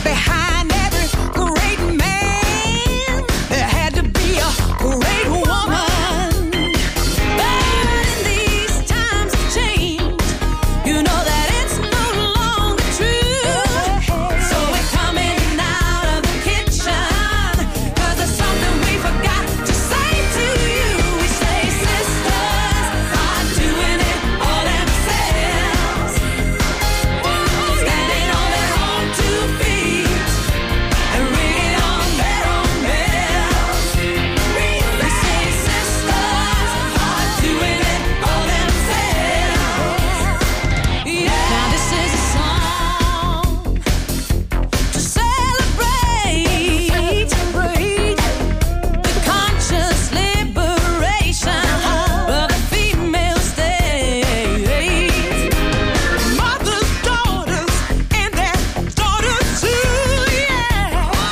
behind every great man, there had to be a great woman. But in these times of change, you know that it's no longer true. So we're coming out of the kitchen, 'cause there's something we forgot to say to you. We say sisters are doing it all themselves, standing on their own 2 feet and ringing on their own bells. We say sisters are doing it all themselves. Yeah. Now this is a song to celebrate the conscious liberation of the female state. Mothers, daughters, and their daughters too, yeah.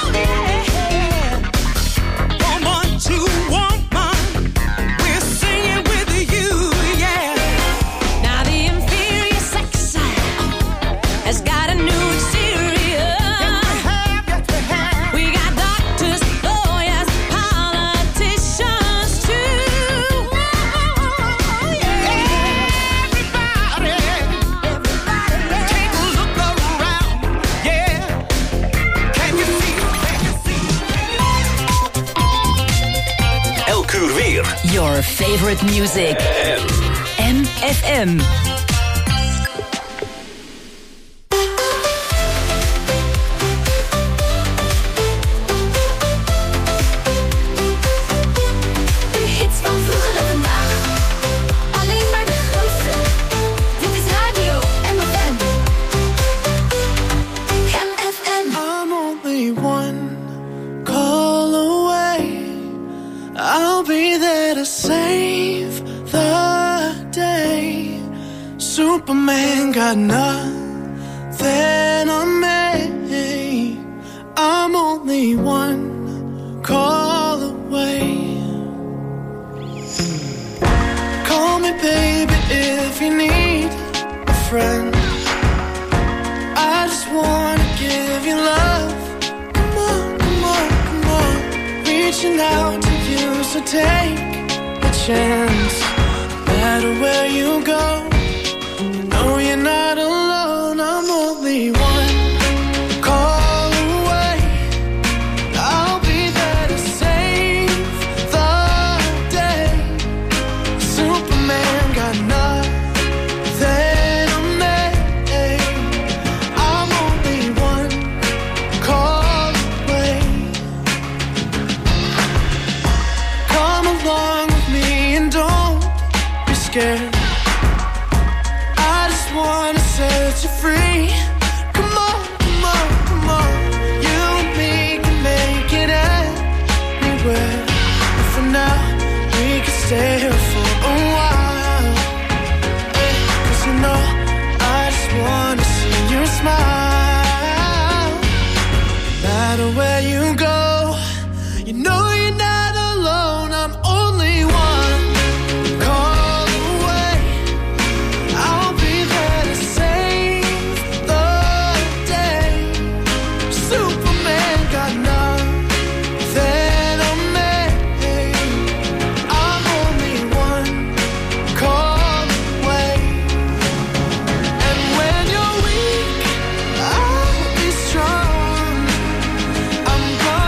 Woman to woman, we're singing with you, yeah. Now the inferior sex has got a new exterior. We got doctors, lawyers, politicians too. Everybody, take a look around, yeah. Can you see? Elk uur weer. Your favorite music. MFM. De hits van vroeger en vandaag. Alleen maar de grootste. Dit is Radio MFM. MFM. I'm only one call away. I'll be there to save the day. Superman got nothing on me. I'm only one call away. Call me baby if you need a friend. I just wanna give you love. Come on, come on, come on. Reaching out to you, so take a chance. No matter where you go, you know you're not alone. I'm only one call away. I'll be there to save the day. Superman got nothing on me. I'm only one call away. Come along with me and don't be scared. I just wanna set you free. Come on, come on, come on. You and me can make it anywhere. But for now, we can stay here for a while. 'Cause you know, I just wanna see you smile. No matter where you go, you know you're not alone. I'm only one call away. I'll be there to save the day. Superman got nothing on me. I'm only one call away. And when you're weak, I'll be strong. I'm gonna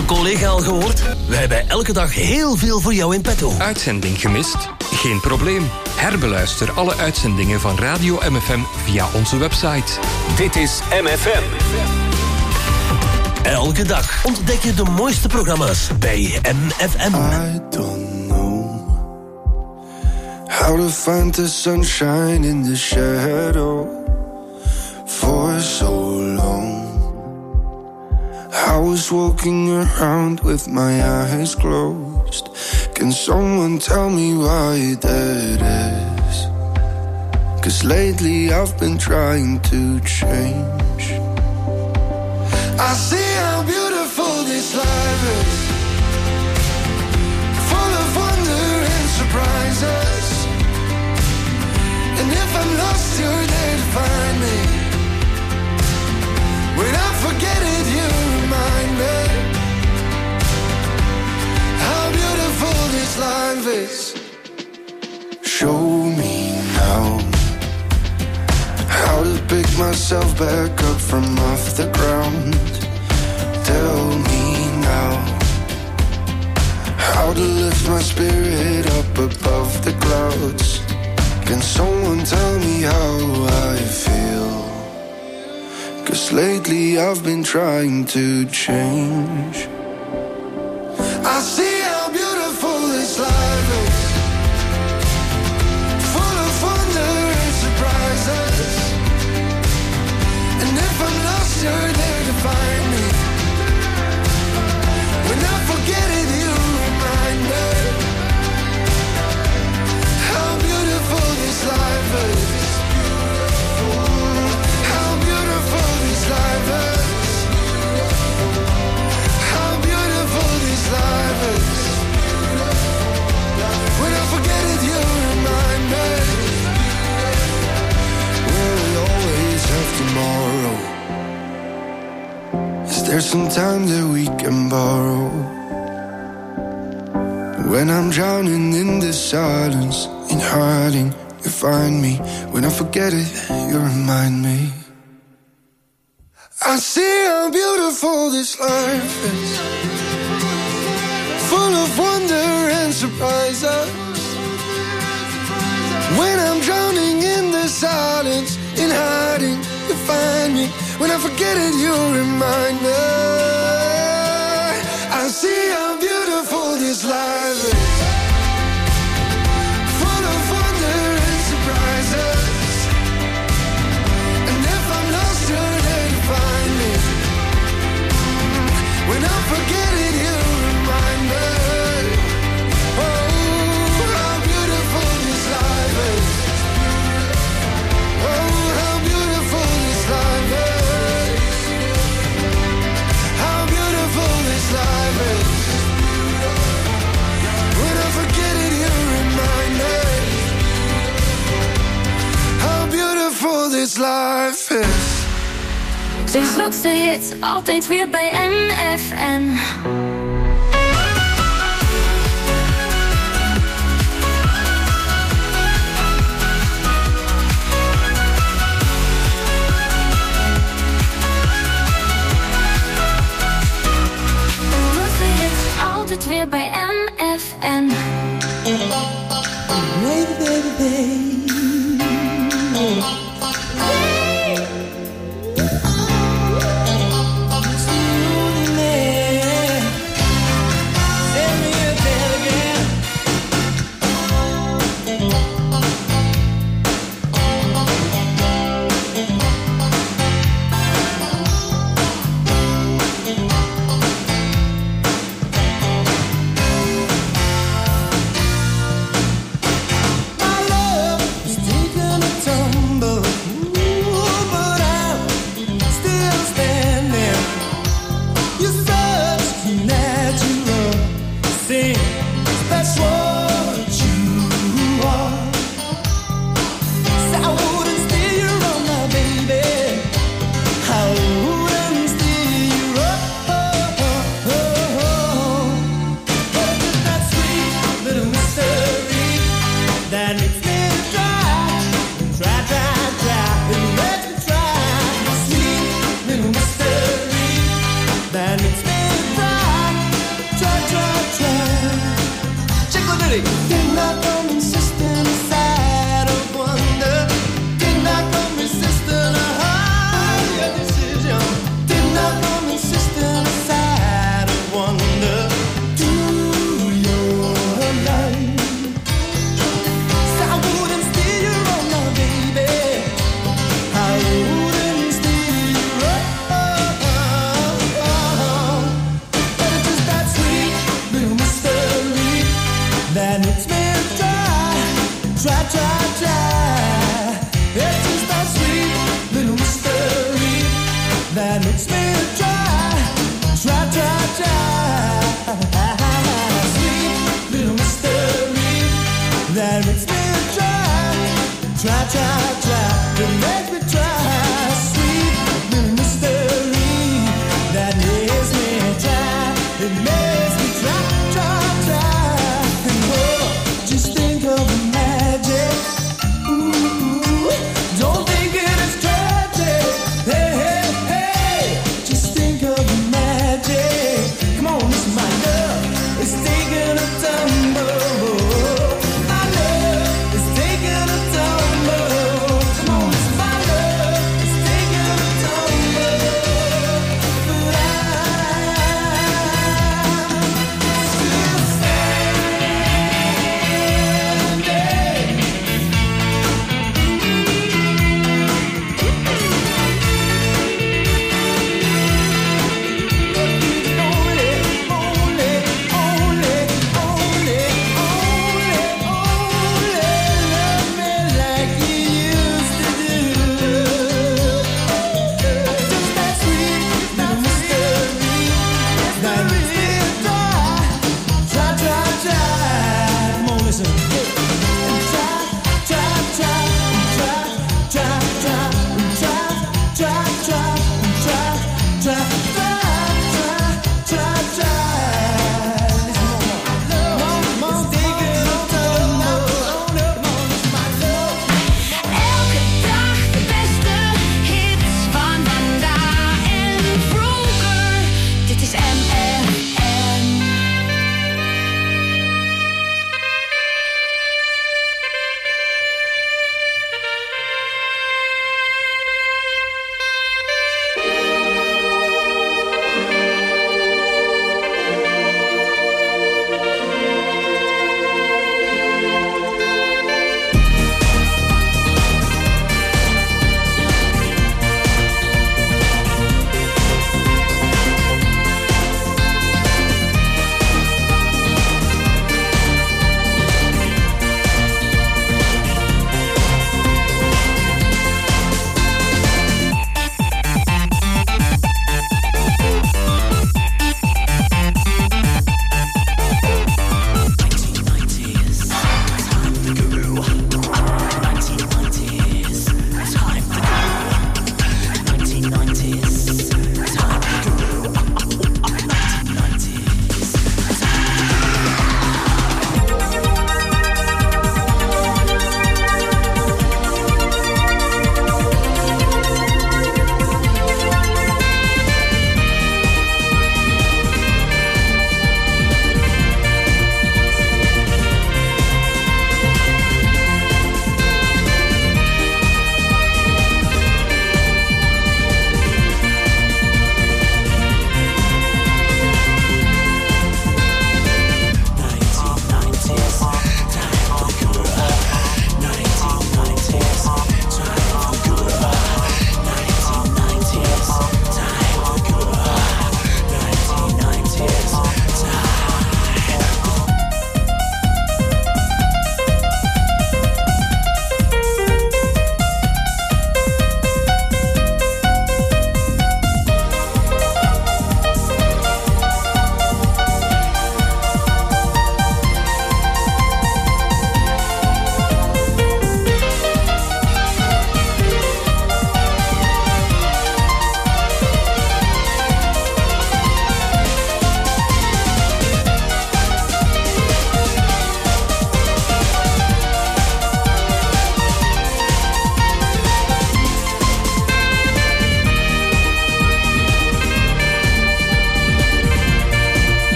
onze collega al gehoord? We hebben elke dag heel veel voor jou in petto. Uitzending gemist? Geen probleem. Herbeluister alle uitzendingen van Radio MFM via onze website. Dit is MFM. Elke dag ontdek je de mooiste programma's bij MFM. I don't know how to find the sunshine in the shadow for so long. I was walking around with my eyes closed. Can someone tell me why that is? 'Cause lately I've been trying to change. I see how beautiful this life is, full of wonder and surprises. And if I'm lost, you're there to find me. When I forget it, you remind me how beautiful this life is. Show me now how to pick myself back up from off the ground. Tell me now how to lift my spirit up above the clouds. Can someone tell me how I feel? 'Cause lately I've been trying to change. I see how beautiful this life is, full of wonder and surprises. And if I'm lost, you're there to find me. When I forget it, you remind me how beautiful this life is. How beautiful this life is. How beautiful this life is. When I forget it, you remind me. Will we always have tomorrow? Is there some time that we can borrow? When I'm drowning in the silence, in hiding, you find me. When I forget it, you remind me. I see how beautiful this life is, full of wonder and surprises. When I'm drowning in the silence, in hiding, you find me. When I forget it, you remind me. I see how beautiful this life is, full of wonder and surprises. And if I'm lost, you're there to find me. When I forget it, you remind me. Oh, how beautiful this life is. Oh, how beautiful this life is. How beautiful this life is. When I forget it, you remind me how beautiful this life is. De grootste hits, altijd weer bij MFM. Altijd weer bij MFM. Baby, baby, baby. that makes me try. Sweet little mystery that makes me try. That makes me try. Sweet little mystery that makes me try. It makes me try. And oh, just think of the magic. Ooh, don't think it is tragic. Hey, just think of the magic. Come on, listen, my love is taking a tumble. My love is taking a tumble.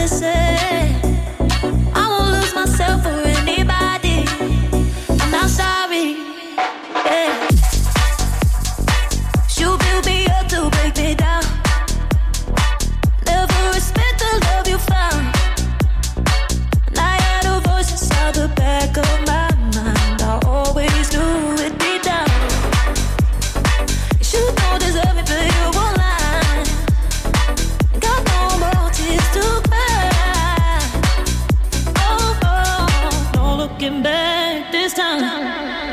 to say. I won't lose myself for anybody. I'm not sorry. Yeah. You build me up to break me down. Never respect the love you found. And I had a voice inside the back of my mind. I always knew it deep down. You don't deserve me, but you won't lie. Got no more tears to cry. Oh, oh, no looking back this time.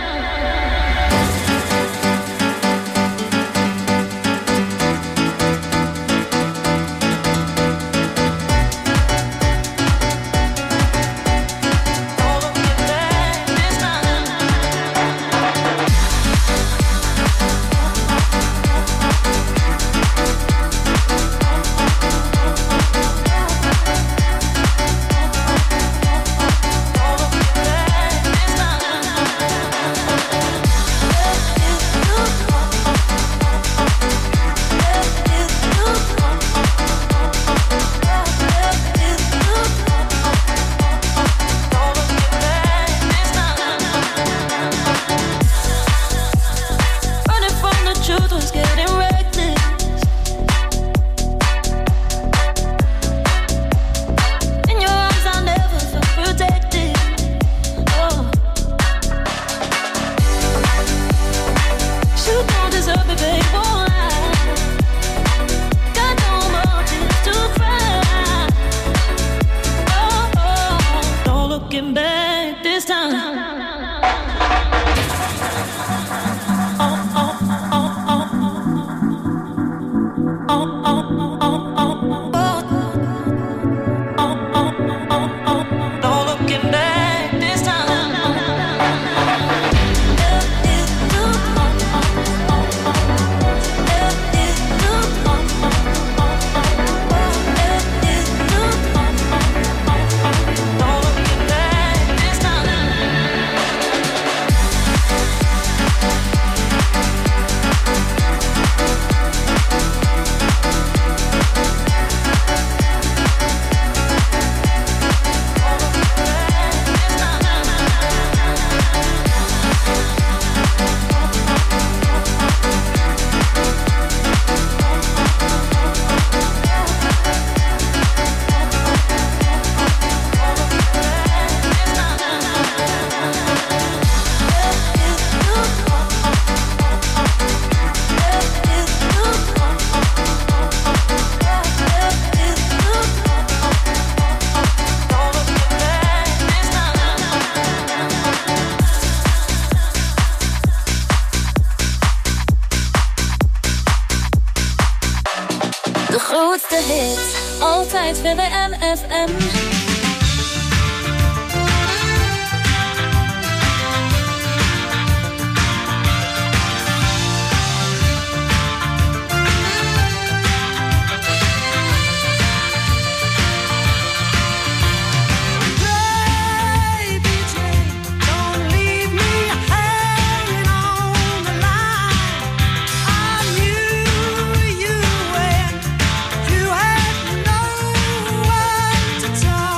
grootste hits, altijd bij MFM. Time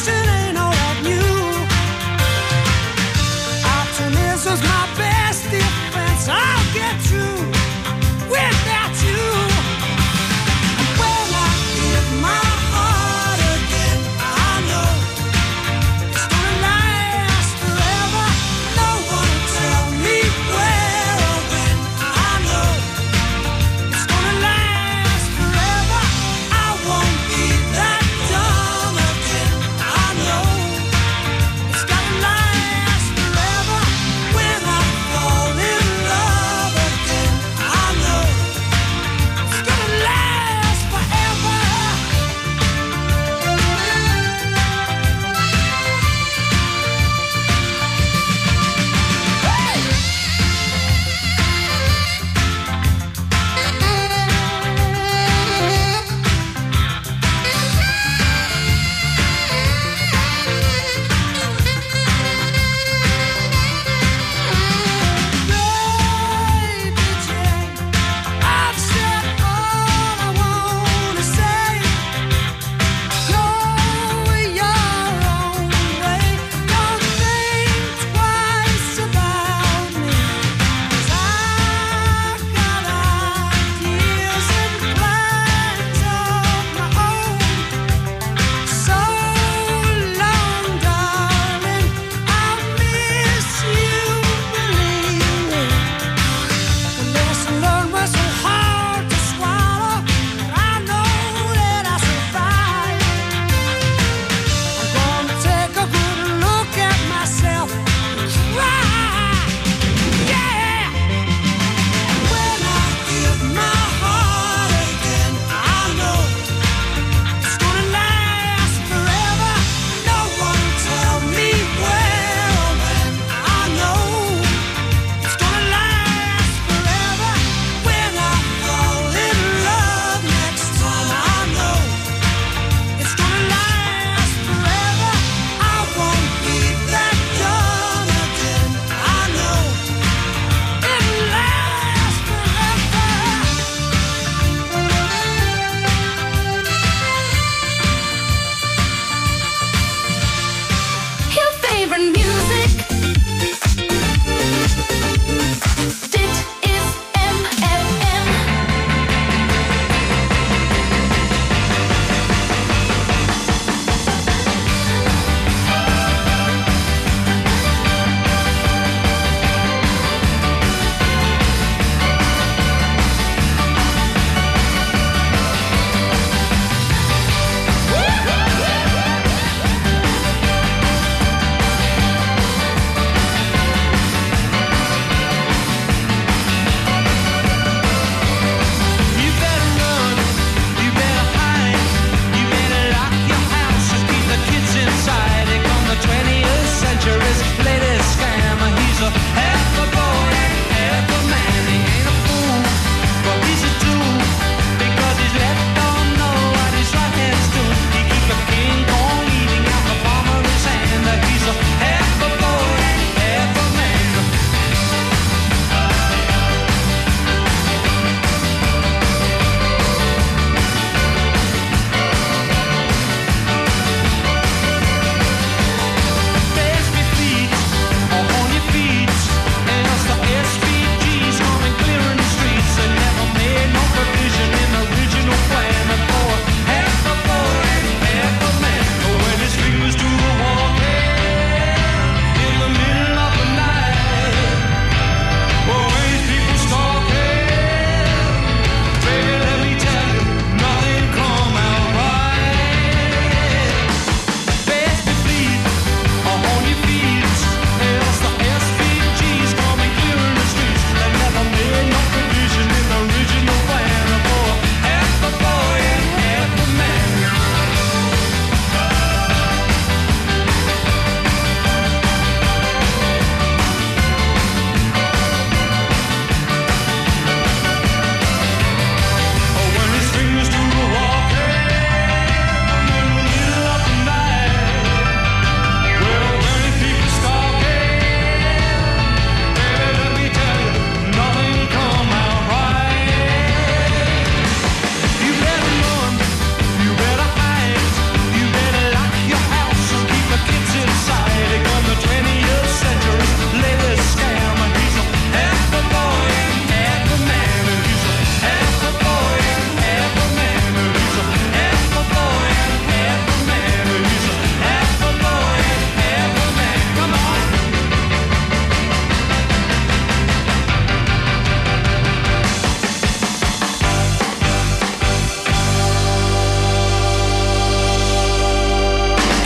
wishing ain't all that new. Optimism's my best defense. I'll get through without you. And when I give my heart again, I know it's gonna last forever. No one will tell me where or when. I know it's gonna last forever. I won't be that dumb again. I know.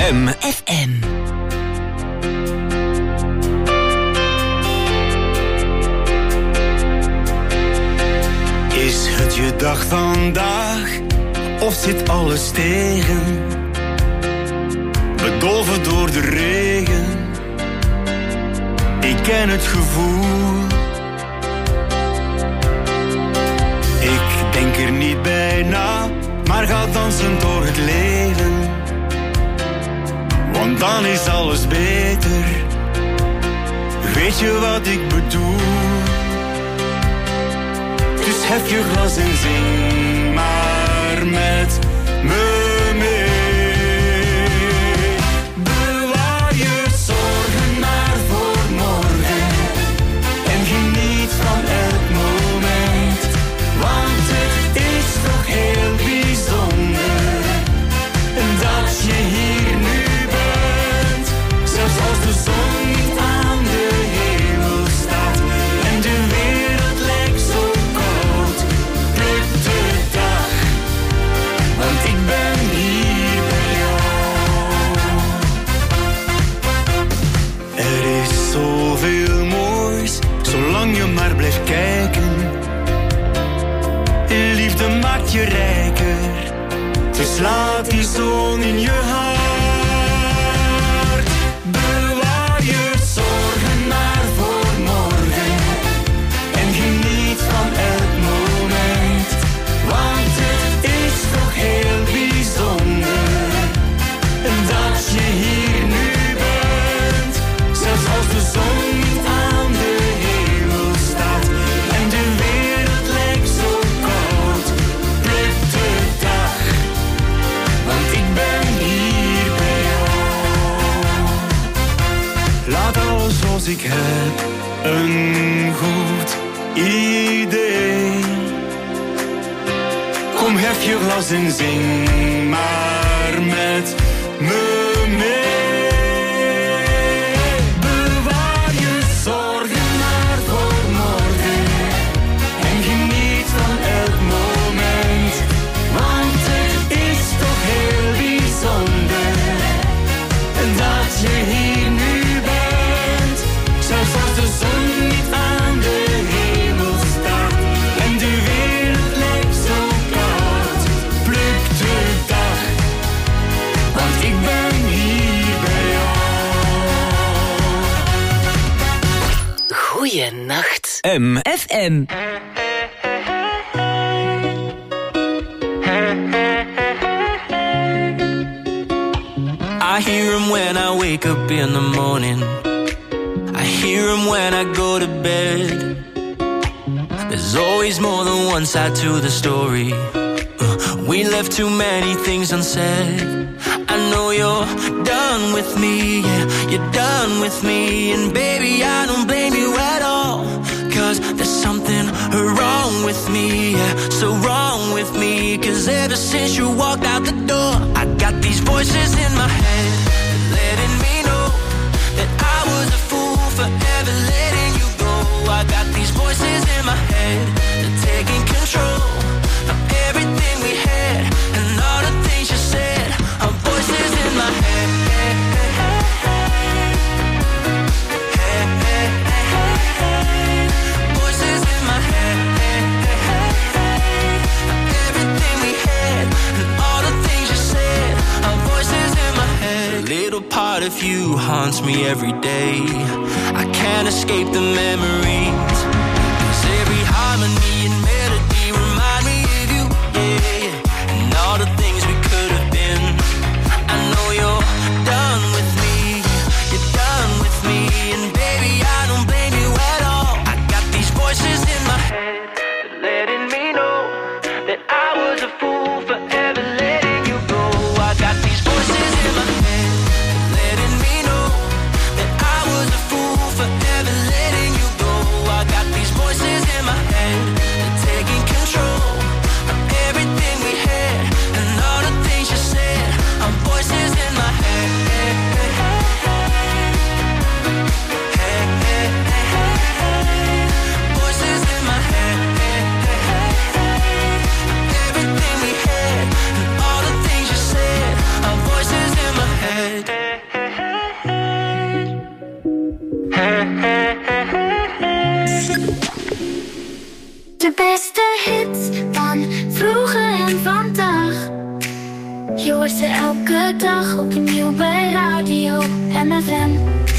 FM. Is het je dag vandaag, of zit alles tegen? Bedolven door de regen, ik ken het gevoel. Ik denk er niet bij na, maar ga dansen door het leven. Want dan is alles beter, weet je wat ik bedoel? Dus hef je glas en zing maar met me mee. Bewaar je zorgen maar voor morgen en geniet van elk moment. Want het is toch heel bijzonder dat je hier nu bent. Zelfs als de zon niet aan de hemel staat en de wereld lijkt zo koud, pluk de dag, want ik ben hier bij jou. Er is zoveel moois, zolang je maar blijft kijken. Liefde maakt je rijker, dus laat die zon in je hart. Bewaar je zorgen maar voor morgen en geniet van elk moment. Want het is toch heel bijzonder dat je hier nu bent. Zelfs als de zon niet aan de hemel staat en de wereld lijkt zo koud, pluk de dag, want ik ben hier bij jou. Laat alles zoals ik heb een goed idee. Kom, hef je glas en zing maar met me mee. Bewaar je zorgen maar voor morgen en geniet van elk moment. Want het is toch heel bijzonder dat je hier nu bent. Zelfs als de zon niet aan de hemel staat en de wereld lijkt zo koud, pluk de dag, want ik ben hier bij jou. Goeienacht. FM. I hear him when I wake up in the morning. I hear him when I go to bed. There's always more than one side to the story. We left too many things unsaid. I know you're done with me, yeah, you're done with me. And baby, I don't blame you at all, 'cause there's something wrong with me, yeah, so wrong with me. 'Cause ever since you walked out the door, I got these voices in my head letting me know that I was a fool for ever letting you go. I got these voices in my head that are taking control of everything we had and all the things you said. Are voices in my head. Voices in my head. Everything we had and all the things you said. Are voices in my head. A little part of you haunts me every day. I can't escape the memories. 'Cause every harmony and melody remind me of you, yeah. And all the things we could have been. I know you're done with me, you're done with me. And baby, I don't blame you at all. I got these voices in my head letting me know that I was a fool for ever letting you go. I got these voices in my head letting me know that I was a fool for ever letting you go. I got these voices in my head beste hits van vroeger en vandaag. Je hoort ze elke dag opnieuw bij Radio MFM.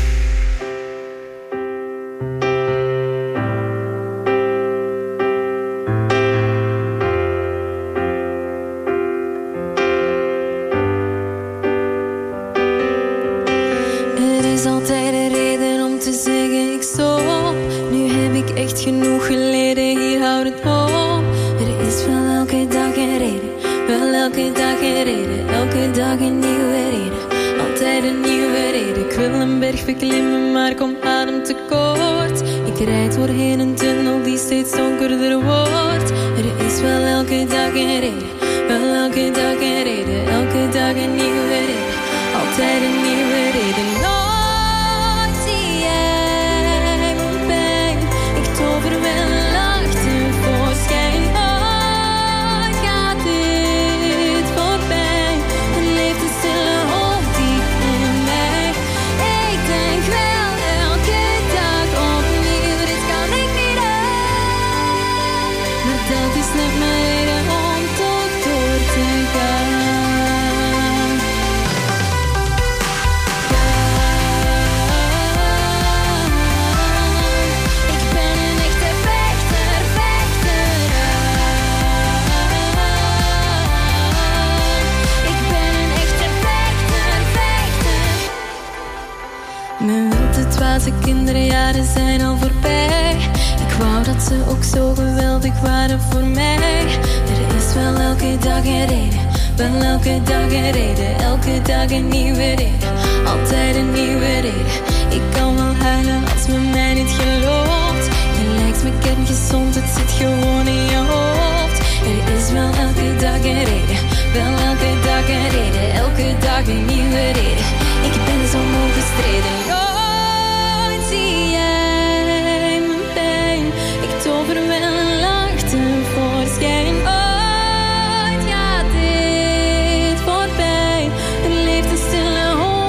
Er is altijd een reden om te zeggen ik stop. Nu heb ik echt genoeg geleden, hier houdt het op. Er is wel elke dag een reden, wel elke dag een reden. Elke dag een nieuwe reden, altijd een nieuwe reden. Ik wil een berg beklimmen, maar kom adem tekort. Ik rijd doorheen een tunnel die steeds donkerder wordt. Er is wel elke dag een reden, wel elke dag een reden. Elke dag een nieuwe reden, altijd een nieuwe reden. Nooit zie jij mijn pijn, ik tover wel een lach tevoorschijn. Nooit gaat dit voorbij, er leeft een stille hoop diep in mij. Ik denk wel elke dag opnieuw, dit kan ik niet aan. Maar dat is net mijn reden om toch door te gaan. Mijn wilde dwaze kinderjaren zijn al voorbij. Ik wou dat ze ook zo geweldig waren voor mij. Er is wel elke dag een reden, wel elke dag een reden. Elke dag een nieuwe reden, altijd een nieuwe reden. Ik kan wel huilen als men mij niet gelooft. Je lijkt me kerngezond, het zit gewoon in je hoofd. Er is wel elke dag een reden, wel elke dag een reden. Elke dag een nieuwe reden. Ik ben zo moe gestreden. Nooit zie jij mijn pijn, ik tover wel een lach tevoorschijn. Ooit gaat dit voorbij, er leeft een stille hoop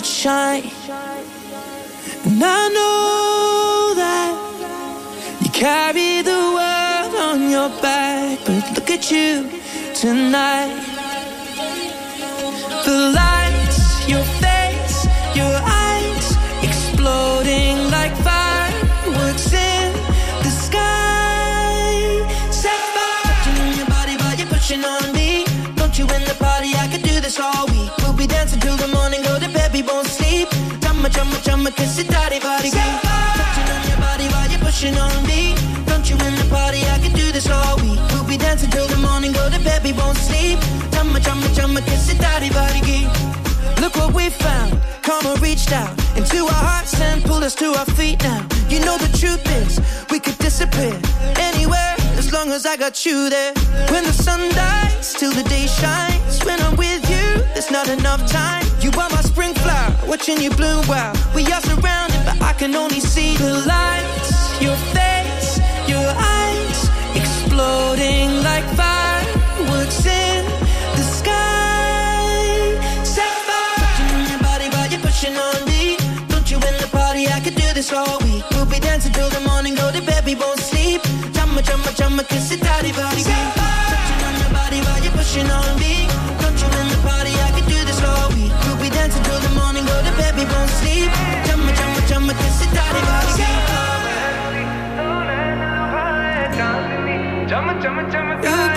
shine. And I know that you carry the world on your back, but look at you tonight. The lights, your face, your eyes, exploding like fireworks in the sky. Set fire, touching on your body while you're pushing on me. Don't you in the party, I could do this all week. We'll be dancing till the morning, go to bed, we won't sleep. Chumma, chumma, chumma, kiss it, daddy, body, touching on your body while you're pushing on me. Don't you in the party, I could do this all week. We'll be dancing till the morning, go to bed, we won't sleep. Chumma, chumma, chumma, kiss it, daddy, body, look what we found. Karma reached out into our hearts and pulled us to our feet now. You know the truth is, we could disappear anywhere as long as I got you there. When the sun dies, till the day shines. When I'm with you, there's not enough time. You are my spring flower, watching you bloom wild. We are surrounded, but I can only see the lights. Your face, your eyes, exploding like fireworks in the sky. Set fire, touching on your body while you're pushing on me. Don't you in the party, I could do this all week. We'll be dancing till the morning, go to bed, we won't sleep. Chumma, chumma, chumma, kiss it, daddy, body. Touching on your body while you're pushing on me. Don't you in the party, I could do this all week. We'll be dancing till the morning, go to bed, we won't sleep. Chumma, chumma, chumma, kiss it, daddy, body. Chumma, chumma, chumma,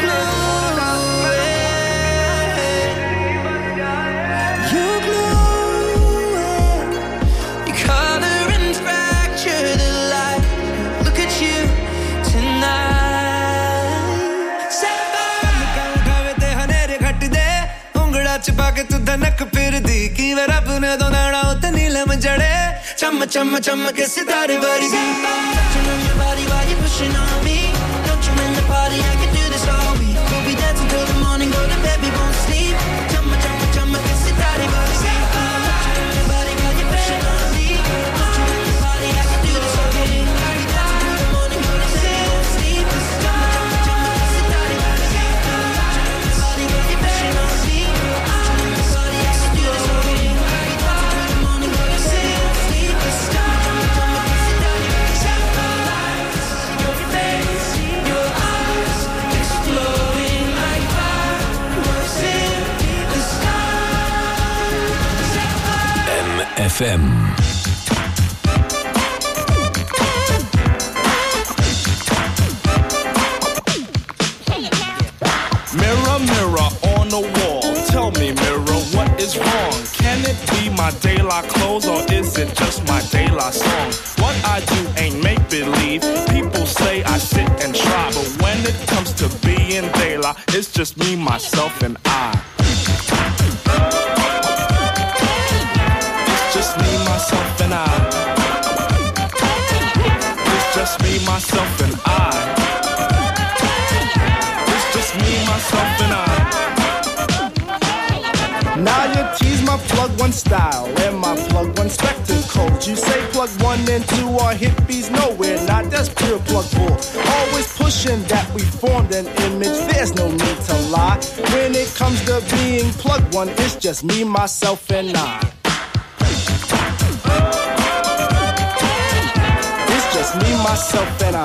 चिपके तू धनक फिर दी कि वे रब ने दोनाड़ा उते नीलम जड़े चम चम चम के सितारे वर्गी touching on your body while you're pushing on me. Don't you in the party, I can do this all week. We'll be dancing till the morning, go to bed, we won't sleep. Chum chum chum ke sitaree वर्गी touching on your body while you're pushing on me. Don't you in the party, I can do this all week. We'll be dancing till the morning, go to bed, we won't sleep. Chum chum ke sitaree वर्गी touching on your body while you're pushing on me. FM. Mirror, mirror on the wall, tell me, mirror, what is wrong? Can it be my daylight clothes or is it just my daylight song? What I do ain't make-believe. People say I sit and try, but when it comes to being daylight, it's just me, myself, and I. Just me, myself, and I. It's just me, myself, and I. It's just me, myself, and I. Now you tease my plug one style and my plug one spectacles. You say plug 1 and 2 are hippies, nowhere not. That's pure plug bull. Always pushing that we formed an image. There's no need to lie. When it comes to being plug one, it's just me, myself, and I. Me, myself, and I.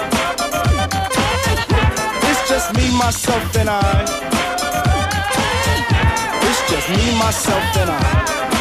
It's just me, myself, and I. It's just me, myself, and I.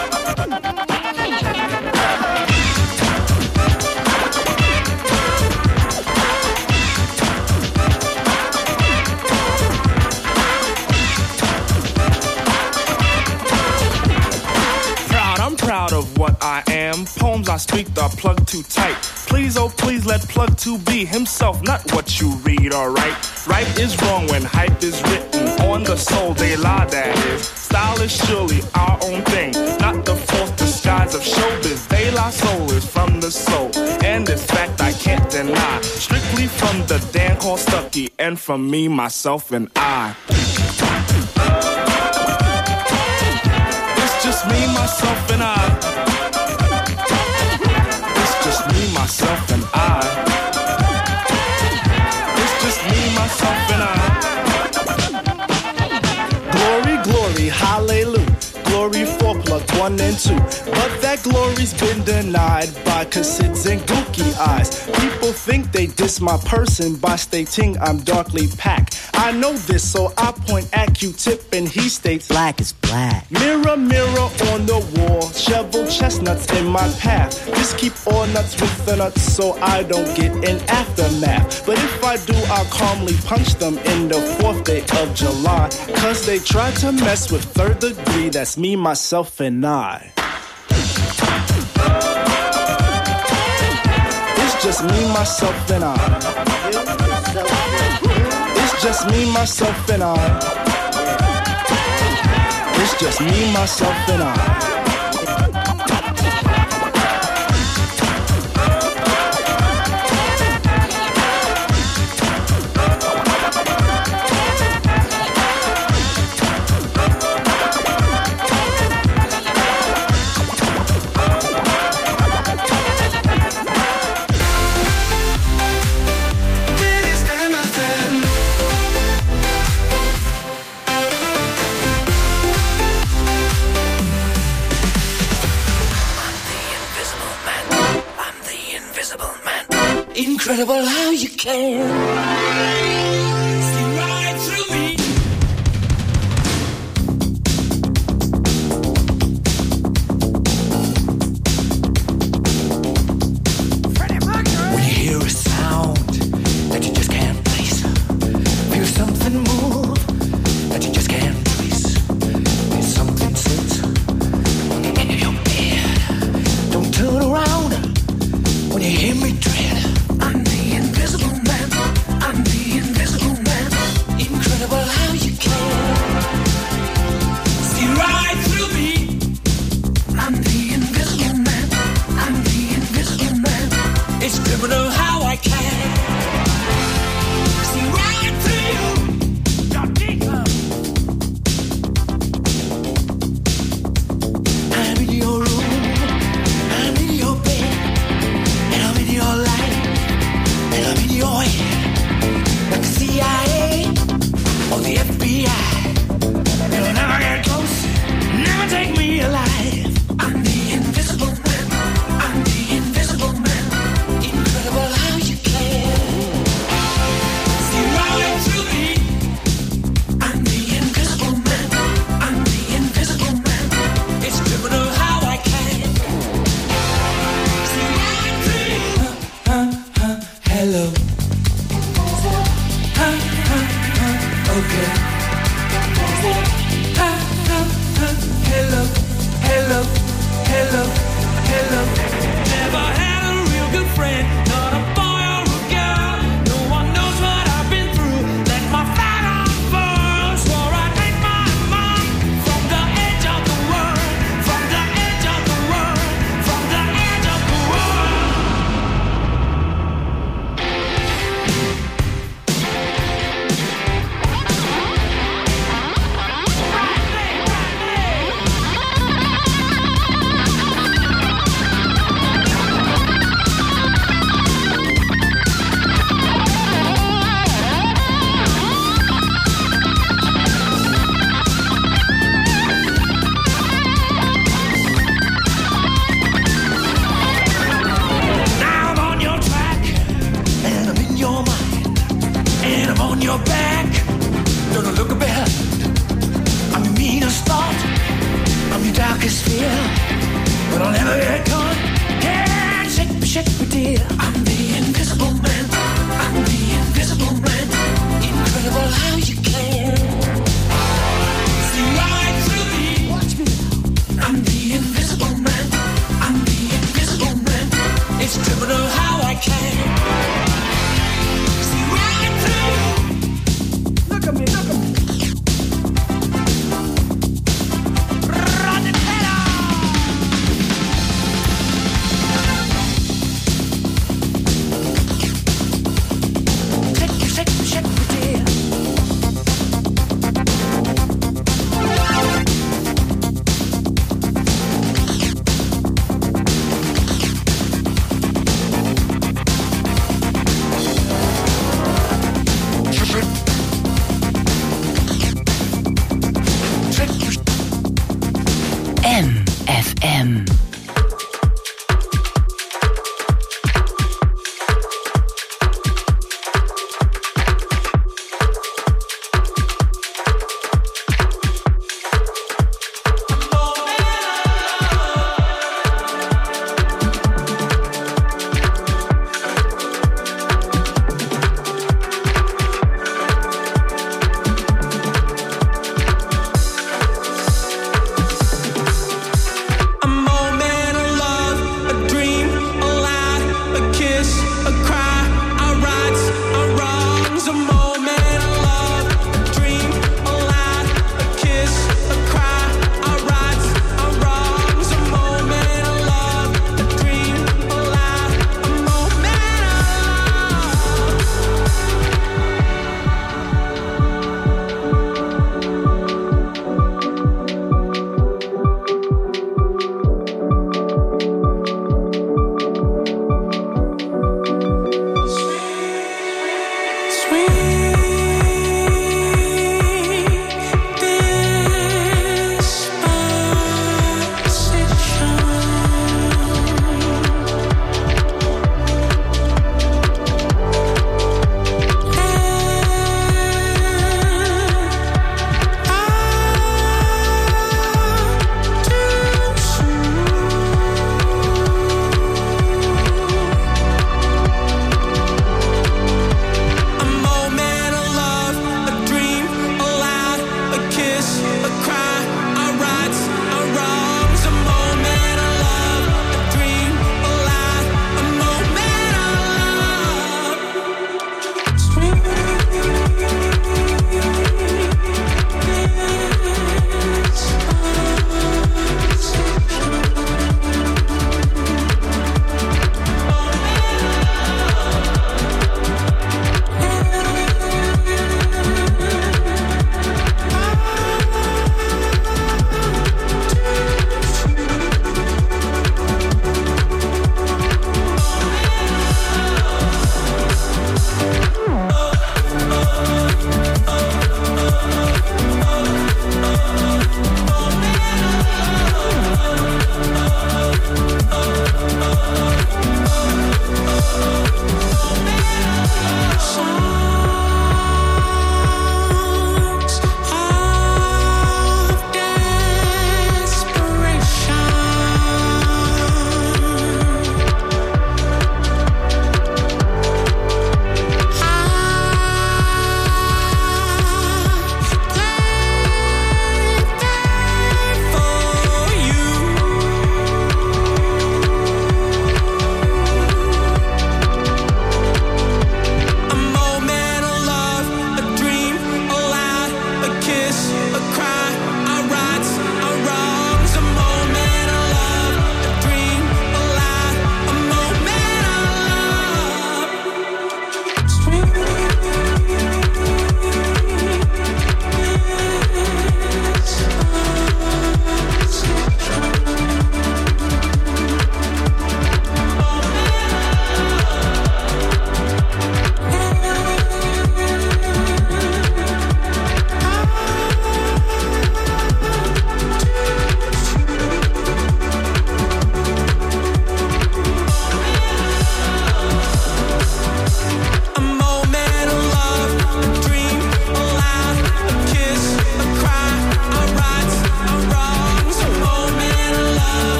Proud of what I am. Poems I speak are plugged too tight. Please, oh please, let plug 2 be himself, not what you read or write. Right is wrong when hype is written on the soul, they lie, that is. Style is surely our own thing, not the false disguise of showbiz. They lie, soul is from the soul, and this fact I can't deny. Strictly from the Dan called Stucky, and from me, myself, and I. It's just me, myself, and I. It's just me, myself, and I. It's just me, myself, and I. Glory, glory, hallelujah. Glory for plug 1 and 2. But that glory's been denied by cassids and gookie eyes. People think they diss my person by stating I'm darkly packed. I know this, so I point at Q-Tip and he states black is black. Mirror, mirror on the wall, shovel chestnuts in my path. Just keep all nuts with the nuts so I don't get an aftermath. But if I do, I'll calmly punch them in the 4th day of July. Cause they tried to mess with 3rd degree, that's me, myself, and I. It's just me, myself, and I. It's just me, myself, and I. It's just me, myself, and I. Incredible how you can see right through me. When you hear a sound that you just can't place, feel something move that you just can't trace, feel something sit on the end of your bed. Don't turn around when you hear me dread. I'm the invisible man. I'm the invisible man. Incredible how you can see right through me. I'm the invisible man. I'm the invisible man. It's criminal how I can see right through you. I'm in your room. I'm in your bed. And I'm in your life. And I'm in your head. Like the CIA or the FBI. You'll never get close. Never take me alive. I'm the invisible man. I'm the invisible man. Incredible how you can see right through me. I'm the invisible man. I'm the invisible man. It's criminal how I can see right through you. Hello. Okay. Hello. Hello. Hello. Hello. Never had a real good friend, not a boy or a girl. No one knows what I've been through. Let my flag unfurl. Swore I'd make my mark from the edge of the world, from the edge of the world, from the edge of the world. Now I'm on your track, and I'm in your mind, and I'm on your back. Don't look behind. I'm your meanest thought, I'm your darkest fear, but I'll never get caught. Can't shake me, dear. I'm the invisible man. I'm the invisible man. Incredible how you can see right through me. Watch me. I'm the invisible man. I'm the invisible man. It's criminal how I can see right through you. Look at me, look at me. Shake me, dear.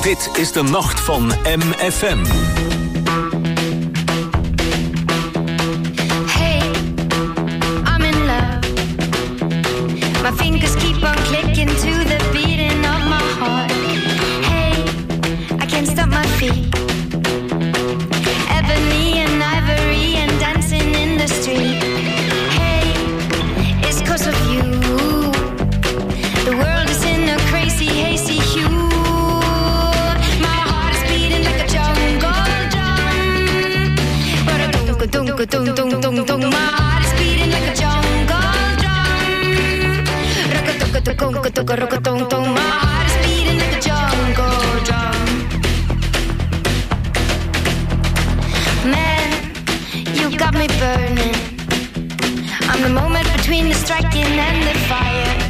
Dit is de nacht van MFM. Hey, I'm in love. My fingers keep on clicking to the beating of my heart. Hey, I can't stop my feet. Ebony and ivory and dancing in the street. Hey, it's 'cause of you. The world is in a crazy, hazy hue. My heart is beating like a jungle drum. Ba-da-dum-ka-dum-ka-dum-dum-dum-dum. My heart is beating like a jungle drum. Rock-a-tuk-a-tuk-a-tuk-a-rock-a-tung-tung. My heart is beating like a jungle drum. Man, you got me burning. I'm the moment between the striking and the fire.